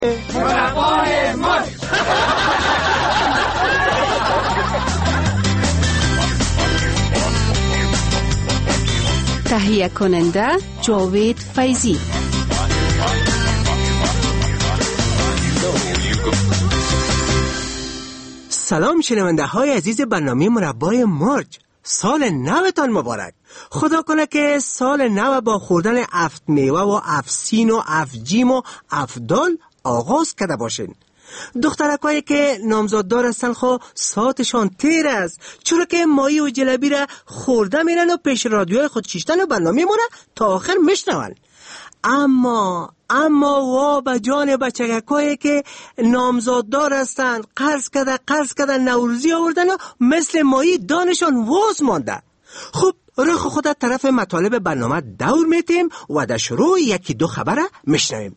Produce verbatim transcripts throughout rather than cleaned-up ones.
مربای مرچ. تهیه کننده جاوید فیضی. سلام شنونده های عزیز برنامه مربای مرچ. سال نوتان مبارک. خدا کنه که سال نو با خوردن افت میوه و افسین و افجیم و افدال آغاز کرده باشین. دخترکایی که نامزاد دار هستن خو ساعتشان تیر است، چرا که مایی و جلبی را خورده میرن و پیش رادیوهای خود کشتن و برنامه مونه تا آخر میشنون. اما اما وا به جان بچگکایی که نامزاد دار هستن، قرض کده قرض کده نوروزی آوردن و مثل مایی دانشان واز مانده. خب رخ خودت طرف مطالب برنامه دور میتیم و در شروع یکی دو خبره میشنویم.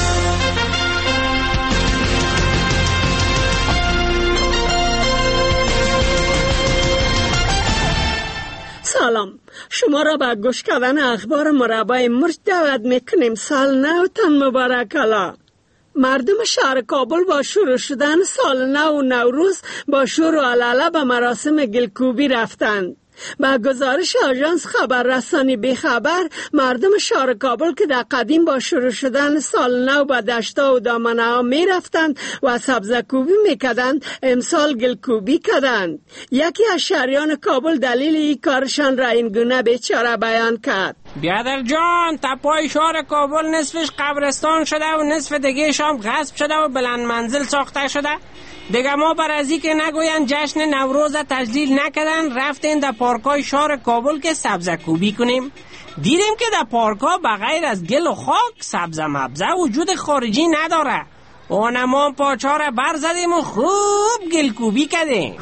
سلام، شما را به گوش کردن اخبار مربای مرچ دعوت میکنیم. سال نوتان مبارک الله. مردم شهر کابل با شروع شدن سال نو و نوروز با شور و علاله به مراسم گلکوبی رفتند. با گزارش آژانس خبررسانی بیخبر، مردم شهر کابل که در قدیم با شروع شدن سال نو به دشتا و دامنه ها می رفتند و سبزکوبی می کردند، امسال گلکوبی کردند. یکی از شهریان کابل دلیل این کارشان را این گونه بیچاره بیان کرد. بیادر جان، تپای شهر کابل نصفش قبرستان شده و نصف دیگه شام غصب شده و بلند منزل ساخته شده. دیگه ما بر ازی که نگوین جشن نوروز تجلیل نکردن، رفتیم در پارکای شهر کابل که سبزه کوبی کنیم. دیدیم که در پارکا بغیر از گل و خاک سبزه مبزه وجود خارجی نداره. اونما پاچا را بر زدیم و خوب گل کوبی کردیم.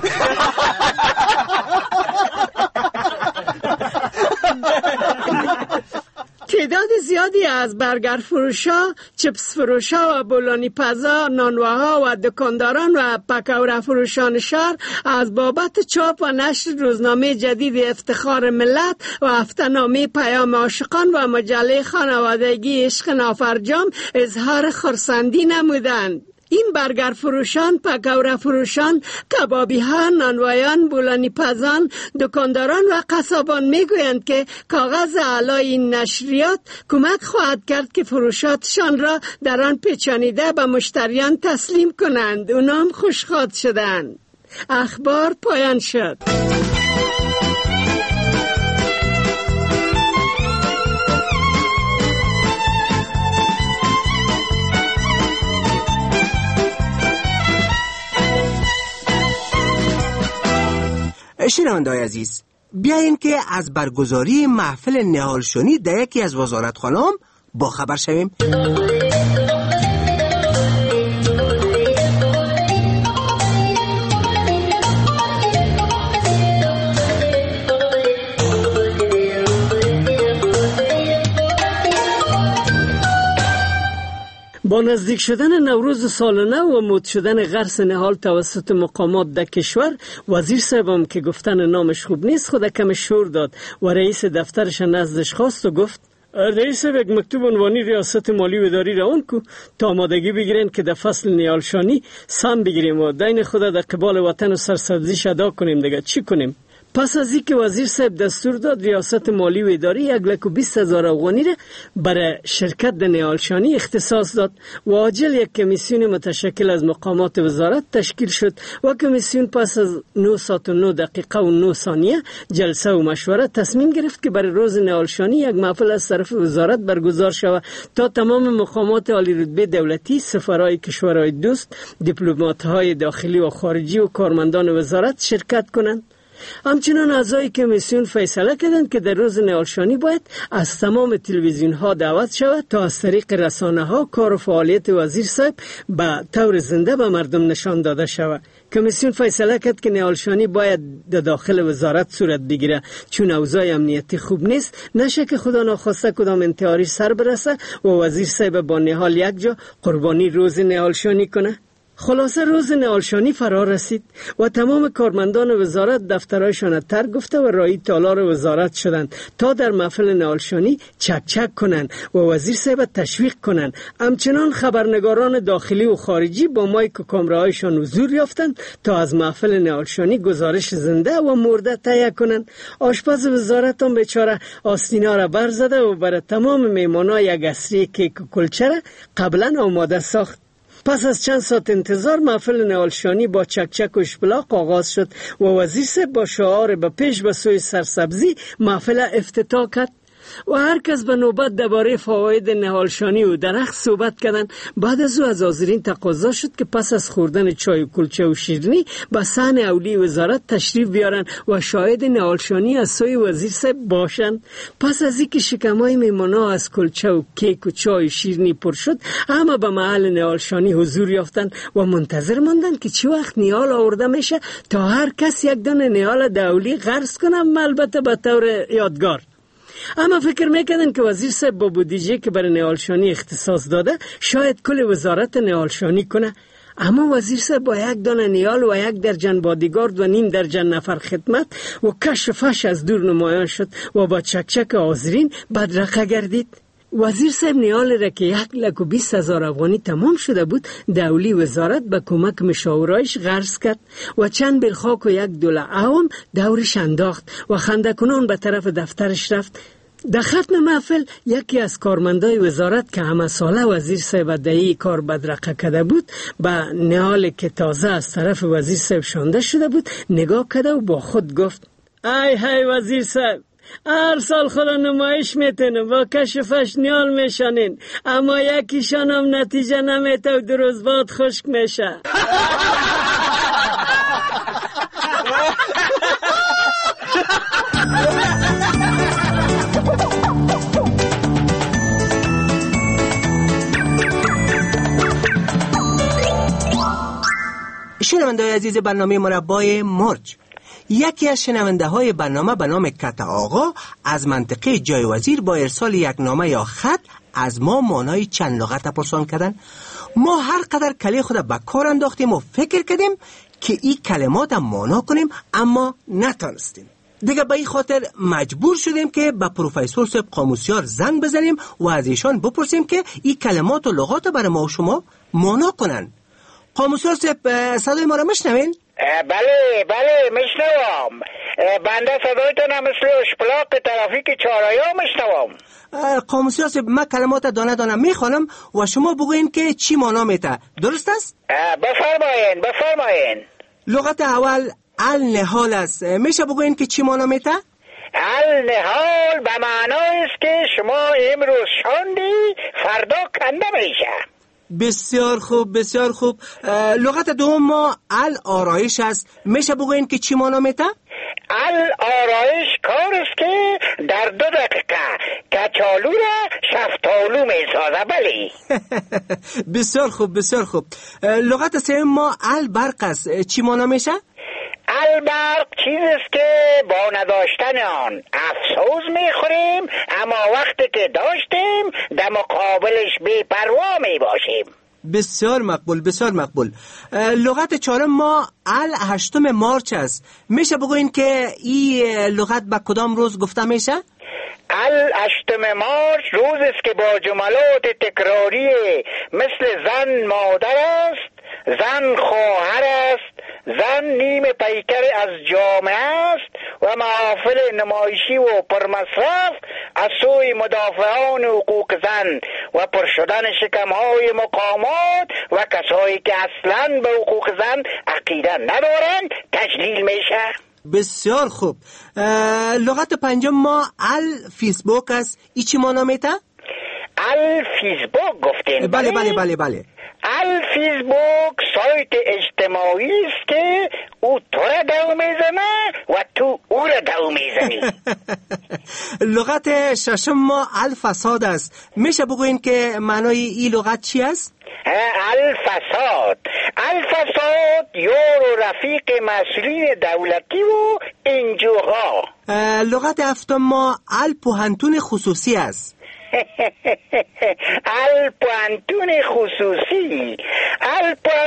تعداد زیادی از برگر فروشا، چپس فروشا و بولانی پزا، نانواها و دکانداران و پکوره فروشان شهر از بابت چاپ و نشر روزنامه جدید افتخار ملت و هفته‌نامه پیام عاشقان و مجله خانوادگی عشق نافرجام اظهار خرسندی نمودند. این برگر فروشان، پکوره فروشان، کبابی ها، نانوایان، بولانی پزان، دکانداران و قصابان میگویند که کاغذ علای این نشریات کمک خواهد کرد که فروشاتشان را در آن پیچانیده به مشتریان تسلیم کنند. اونام خوشخواد شدند. اخبار پایان شد. شنونده‌های عزیز، بیاین که از برگزاری محفل نهالشونی در یکی از وزارتخانه‌ها با خبر شویم. با نزدیک شدن نوروز سال نو و مد شدن غرس نهال توسط مقامات در کشور، وزیر صاحبم که گفتن نامش خوب نیست خود کم شور داد و رئیس دفترش نزدش خواست و گفت رئیس یک مکتوب عنوانی ریاست مالی و اداری را اون کو تا آمادگی بگیرن که در فصل نیالشانی سم بگیریم و دین خدا در قبال وطن و سرسبزیش ادا کنیم. دیگه چی کنیم؟ پس از اینکه وزیر صاحب دستور داد ریاست مالی و اداری یک لک و بیست هزار افغانی را برای شرکت در نیالشانی اختصاص داد و عاجل یک کمیسیون متشکل از مقامات وزارت تشکیل شد و کمیسیون پس از نه ساعت و نه دقیقه و نه ثانیه جلسه و مشوره تصمیم گرفت که برای روز نیالشانی یک محفل از طرف وزارت برگزار شود تا تمام مقامات عالی رتبه دولتی، سفرهای کشورهای دوست، دیپلمات‌های داخلی و خارجی و کارمندان وزارت شرکت کنند. همچنان اعضای کمیسیون فیصله کردند که در روز نیالشانی باید از تمام تلویزیون ها دعوت شود تا از طریق رسانه ها کار و فعالیت وزیر صاحب به طور زنده به مردم نشان داده شود. کمیسیون فیصله کرد که نیالشانی باید در داخل وزارت صورت بگیره، چون اوضاع امنیتی خوب نیست، نشه که خدا ناخواسته کدام انتحاری سر برسه و وزیر صاحب با نهال یک جا قربانی روز نیالشانی کنه. خلاصه روز نهالشانی فرا رسید و تمام کارمندان وزارت دفترایشان ترک گفته و رای تالار وزارت شدند تا در محفل نهالشانی چک چک کنند و وزیر صاحب تشویق کنند. همچنان خبرنگاران داخلی و خارجی با مایک و کامراهایشان حضور یافتند تا از محفل نهالشانی گزارش زنده و مرده تهیه کنند. آشپز وزارت هم بیچاره آستینا را برزده و برای تمام میمانا یک عصری کیک و کلچه را قبلا آماده ساخت. پس از چند ساعت انتظار محفل نهالشانی با چکچک و اشپلاق آغاز شد و وزیر صاحب با شعار به پیش به سوی سرسبزی محفل افتتاح کرد و هر کس به نوبت درباره فواید نهالشانی و درخت صحبت کردند. بعد از او از حاضرین تقاضا شد که پس از خوردن چای و کلچه و شیرینی به صحن اولی وزارت تشریف بیارن و شاهد نهالشانی از سوی وزیر صاحب باشند. پس از اینکه شکمای میمانا از کلچه و کیک و چای و شیرینی پر شد، همه به محل نهالشانی حضور یافتند و منتظر ماندند که چه وقت نهال آورده میشه تا هر کس یک دانه نهال دولی غرس کنه، البته به طور یادگار. اما فکر میکردن که وزیر صاحب با بودجه که برای نهالشانی اختصاص داده شاید کل وزارت نهالشانی کنه. اما وزیر صاحب با یک دانه نهال و یک درجن بادیگارد و نیم درجن نفر خدمت و کش و فش از دور نمایان شد و با چکچک حاضرین بدرقه گردید. وزیر صاحب نهال را که یک لک و بیست هزار افغانی تمام شده بود دولی وزارت به کمک مشاورایش غرس کرد و چند بلخاک و یک دوله اوم دورش انداخت و خندکنان به طرف دفترش رفت. در ختم محفل یکی از کارمندای وزارت که همه ساله وزیر صاحب دهی کار بدرقه کرده بود به نهال که تازه از طرف وزیر صاحب شانده شده بود نگاه کرده و با خود گفت: ای های وزیر صاحب، هر سال خدا نمایش میتونه با کشفش نیال میشانین، اما یکیشان هم نتیجه نمیته و دروز باد خشک میشه. شنونده‌های عزیز برنامه مربای مرج، یکی از شنونده های برنامه به نام کت آقا از منطقه جای وزیر با ارسال یک نامه یا خط از ما مانای چند لغت پرسان کردن. ما هر قدر کلی خود به کار انداختیم و فکر کردیم که این کلمات مانا کنیم، اما نتانستیم. دیگه به این خاطر مجبور شدیم که به پروفسور صاحب قاموسیار زنگ بزنیم و از ایشان بپرسیم که این کلمات و لغات برای ما و شما مانا کنن. قاموسیار صاحب صدای ما را میشنوین؟ بله بله میشنوم. بنده صدایتون هم مثل اشپلاق ترافیک چهارراه میشنوم. قاموسیار صاحب من کلمات دانه دانه میخوانم و شما بگوین که چی مانا میته، درست است؟ بفرمایین بفرمایین. لغت اول النهال است، میشه بگوین که چی مانا میته؟ النهال به معنای است که شما امروز شاندی فردا کنده میشه. بسیار خوب بسیار خوب. لغت دوم ما ال آرایش است، میشه بگوین که چی مانا میته؟ ال آرایش کار است که در دو دقیقه کچالو را شفتالو میسازه. بله. بسیار خوب بسیار خوب. لغت سوم ما ال برق است، چی مانا میشه؟ البرق چیز است که با نداشتن آن افسوس میخوریم، اما وقتی که داشتیم در مقابلش بی پروا میباشیم. بسیار مقبول بسیار مقبول. لغت چهارم ما ال هشتم مارچ است، میشه بگوین که این لغت به کدام روز گفته میشه؟ ال هشتم مارچ روز است که با جملات تکراری مثل زن مادر است، زن خواهر است، زن نیم پیکر از جامعه است و محافل نمایشی و پرمصرف از سوی مدافعان حقوق زن و پر شدن شکمهای مقامات و کسایی که اصلاً به حقوق زن عقیده ندارند تجلیل میشه. بسیار خوب. لغت پنجم ما ال فیسبوک است، ای چی مانا میته؟ ال فیسبوک گفتین؟ بله بله بله بله. الفیسبوک سایت اجتماعی است که او تو را دو میزنه و تو او را دو میزنی. لغت ششم ما الفساد است، میشه بگوین که معنای این لغت چی است؟ الفساد الفساد یار و رفیق مسئولین دولتی و انجوها. لغت هفتم ما الپوهنتون خصوصی است. الپوهنتون خصوصی الپوهنتون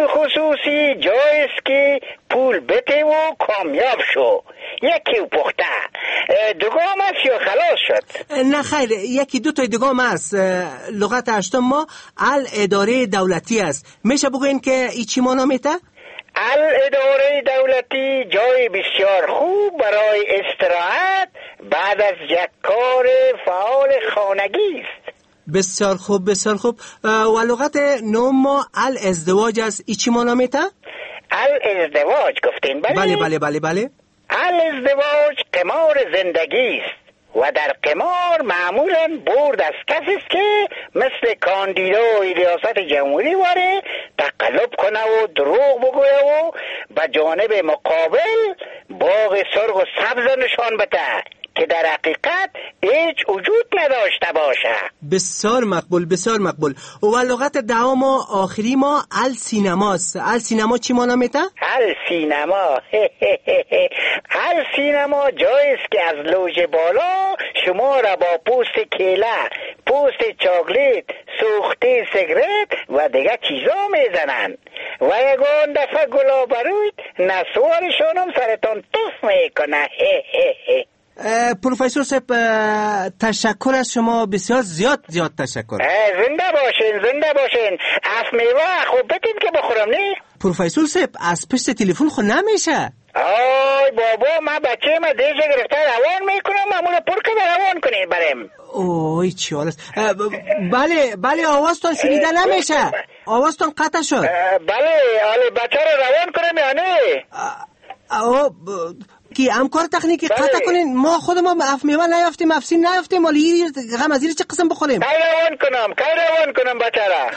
خصوصی جایست که پول بده و کامیاب شو. یکی پخته دگام است یا خلاص شد؟ نه خیر، یکی دو تا دگام است. لغت هشتم ما ال اداره دولتی است. میشه بگوین که ایچی مانا میته؟ ال اداره دولتی جای بسیار خوب برای استراحت بعد از یک کار فعال خانگی است. بسیار خوب بسیار خوب. و لغت نهم ما ال ازدواج است. ایچی مانا میته؟ ال ازدواج گفتین؟ بله بله بله بله بله. ال ازدواج قمار زندگی است و در قمار معمولا برد از کسی است که مثل کاندیدای ریاست جمهوری واره تقلب کنه و دروغ بگویه و به جانب مقابل باغ سرخ و سبز نشان بده که در حقیقت هیچ وجود نداشته باشه. بسیار مقبول بسیار مقبول. و لغت دهم و آخری ما ال سینماست. ال سینما چی مانا میته؟ ال سینما ال سینما جاییست که از لوژ بالا شما را با پوست کیله، پوست چاکلیت، سوخته سیگرت و دیگه چیزا میزنن و یگان دفعه گلاب روید نسوارشان هم سرتان توف میکنه. پروفسور صاحب تشکر از شما، بسیار زیاد زیاد تشکر. زنده باشین زنده باشین. اف میوه خوب بتید که بخورم نی؟ پروفسور صاحب از پشت تلفن خود نمیشه. آی بابا من بچه ما دیجه گرفته روان میکنم، معمولا پر که روان کنید بریم. اوی چی حال است؟ بله بله آوازتان شنیده نمیشه، آوازتان قطع شد. بله حالا بچه رو روان کنم یا نه؟ آه کی همکار تکنیکی قطع کنین، ما خود ما اف میوه نیافتیم، افسین نیافتیم، ولی غم از این چه قسم بخوریم؟ کی روان کنم کی روان کنم بچه را؟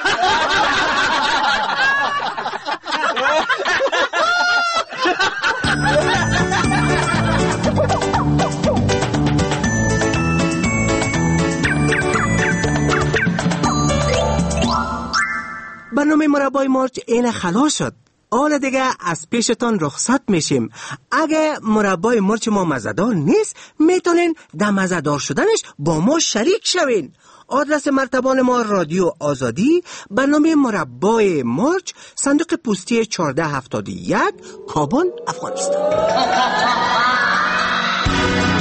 برنامه مربای مارچ این خلاص شد. حالا دیگه از پیشتان رخصت میشیم. اگه مربای مرچ ما مزه‌دار نیست میتونین در مزه‌دار شدنش با ما شریک شوین. آدرس مرتبان ما رادیو آزادی، برنامه مربای مرچ، صندوق پستی چهارده هفتاد و یک، کابل، افغانستان.